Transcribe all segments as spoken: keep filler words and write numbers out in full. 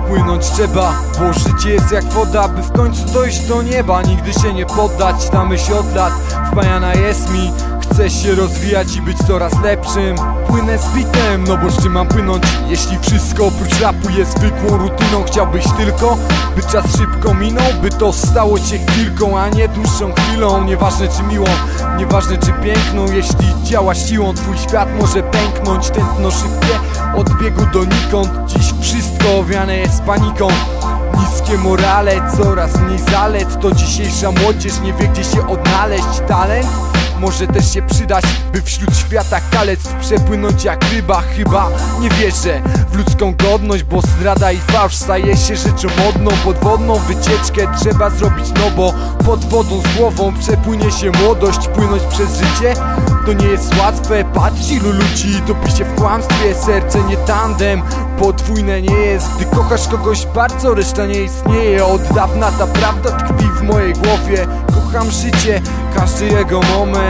Płynąć trzeba, bo życie jest jak woda, by w końcu dojść do nieba. Nigdy się nie poddać, ta myśl od lat wpajana jest mi. Chcę się rozwijać i być coraz lepszym. Płynę z bitem, no bo z czym mam płynąć, jeśli wszystko oprócz rapu jest zwykłą rutyną? Chciałbyś tylko, by czas szybko minął, by to stało się chwilką, a nie dłuższą chwilą. Nieważne czy miłą, nieważne czy piękną, jeśli działasz siłą, twój świat może pęknąć. Tętno szybkie, od biegu donikąd. Dziś wszystko owiane jest paniką. Niskie morale, coraz mniej zalet. To dzisiejsza młodzież nie wie, gdzie się odnaleźć. Talent może też się przydać, by wśród świata kalectw przepłynąć jak ryba. Chyba nie wierzę w ludzką godność, bo zdrada i fałsz staje się rzeczą modną. Podwodną wycieczkę trzeba zrobić, no bo pod wodą z głową przepłynie się młodość. Płynąć przez życie to nie jest łatwe. Patrz, ilu ludzi topi się w kłamstwie. Serce nie tandem, podwójne nie jest. Gdy kochasz kogoś bardzo, reszta nie istnieje. Od dawna ta prawda tkwi w mojej głowie. Kocham życie, każdy jego moment.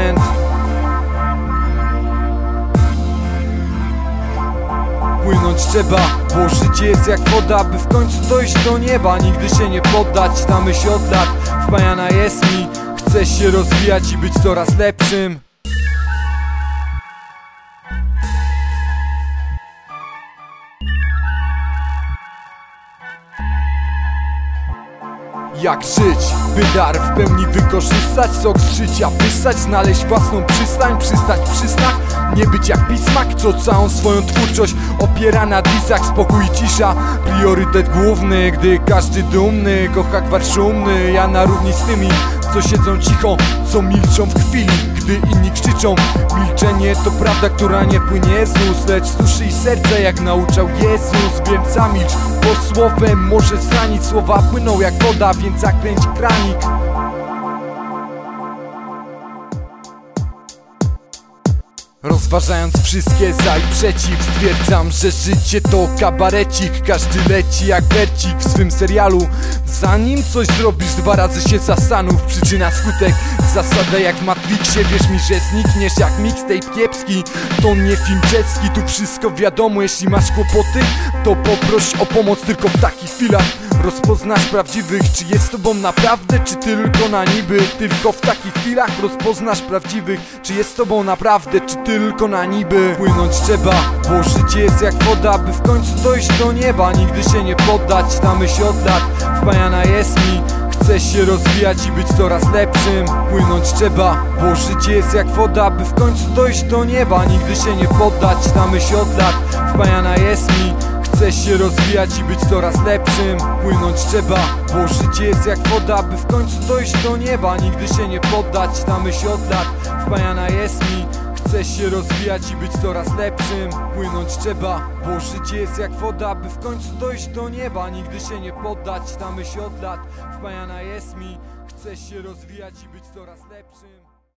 Płynąć trzeba, bo życie jest jak woda, by w końcu dojść do nieba. Nigdy się nie poddać, ta myśl od lat wpajana jest mi. Chcę się rozwijać i być coraz lepszym. Jak żyć, by dar w pełni wykorzystać, sok z życia wysać, znaleźć własną przystań, przystać przy snach, nie być jak Pismak, co całą swoją twórczość opiera na disach. Spokój i cisza, priorytet główny, gdy każdy dumny, kocha gwar szumny. Ja na równi z tymi, co siedzą cicho, co milczą w chwili, gdy inni krzyczą. Milczenie to prawda, która nie płynie z ust, lecz z duszy i serca, jak nauczał Jezus. Więc zamilcz, bo słowem może zranić. Słowa płyną jak woda, więc zakręć kranik. Rozważając wszystkie za i przeciw, stwierdzam, że życie to kabarecik. Każdy leci jak bercik w swym serialu. Zanim coś zrobisz, dwa razy się zastanów. Przyczyna, skutek, zasada jak w Matrixie. Wierz mi, że znikniesz jak mixtape kiepski. To nie film czeski, tu wszystko wiadomo. Jeśli masz kłopoty, to poproś o pomoc tylko w takich chwilach. Rozpoznasz prawdziwych, czy jest z tobą naprawdę, czy tylko na niby. Tylko w takich chwilach rozpoznasz prawdziwych, czy jest z tobą naprawdę, czy tylko na niby. Płynąć trzeba, bo życie jest jak woda, by w końcu dojść do nieba. Nigdy się nie poddać, ta myśl od lat wpajana jest mi. Chcę się rozwijać i być coraz lepszym. Płynąć trzeba, bo życie jest jak woda, by w końcu dojść do nieba. Nigdy się nie poddać, ta myśl od lat wpajana jest mi. Chcę się rozwijać i być coraz lepszym. Płynąć trzeba, bo życie jest jak woda, by w końcu dojść do nieba. Nigdy się nie poddać, ta myśl od lat wpajana jest mi. Chcę się rozwijać i być coraz lepszym. Płynąć trzeba, bo życie jest jak woda, by w końcu dojść do nieba. Nigdy się nie poddać, ta myśl od lat wpajana jest mi. Chcę się rozwijać i być coraz lepszym.